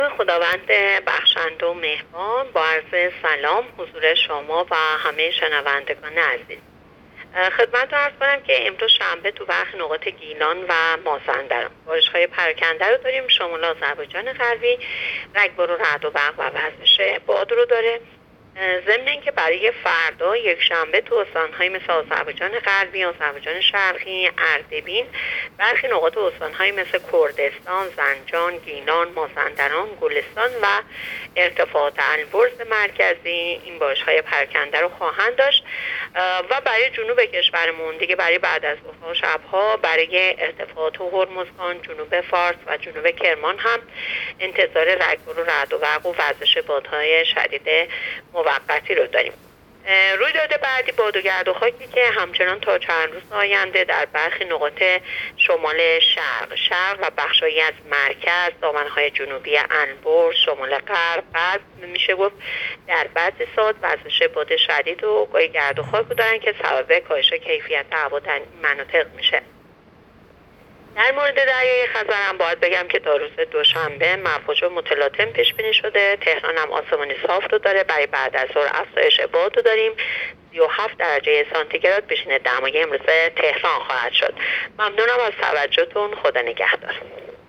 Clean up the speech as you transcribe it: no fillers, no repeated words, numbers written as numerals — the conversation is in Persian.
خداوند بخشنده و مهربان، با عرض سلام حضور شما و همه شنوندگان عزیز. خدمت رو عرض کنم که امروز شنبه تو برخی نقاط گیلان و مازندران بارش‌های پراکنده رو داریم. شمال آذربایجان غربی رگبار و رعد و برق و وزش باد رو داره. ضمن اینکه برای فردا یک شنبه تو استان‌های مثل آذربایجان غربی، آذربایجان شرقی، اردبیل، برخی نقاط استان‌های مثل کردستان، زنجان، گیلان، مازندران، گلستان و ارتفاعات البرز مرکزی این بارش‌های پراکنده رو خواهند داشت و برای جنوب کشورمون دیگه برای بعد از ظهرها و شب‌ها برای ارتفاعات هرمزگان، جنوب فارس و جنوب کرمان هم انتظار رگبار و رعد و برق و وزش بادهای شدید موقتی رو داریم. رویداد بعدی باد و گرد و خاکی که همچنان تا چند روز آینده در برخی نقاط شمال شرق و بخشایی از مرکز، دامنهای جنوبی البرز، شمال غرب میشه گفت در بعضی ساعات وزش باد شدید و گاهی گرد و خاک دارن که سبب کاهش کیفیت هوا در این مناطق میشه. در مورد دریای خزر هم باید بگم که تا روز دوشنبه موج متلاطم پیش بینی شده. تهران هم آسمانی صاف رو داره. برای بعد از ظهر افزایش باد رو داریم. 37 درجه سانتیگراد پیشین دمای امروز تهران خواهد شد. ممنونم از توجهتون. خدا نگهدار.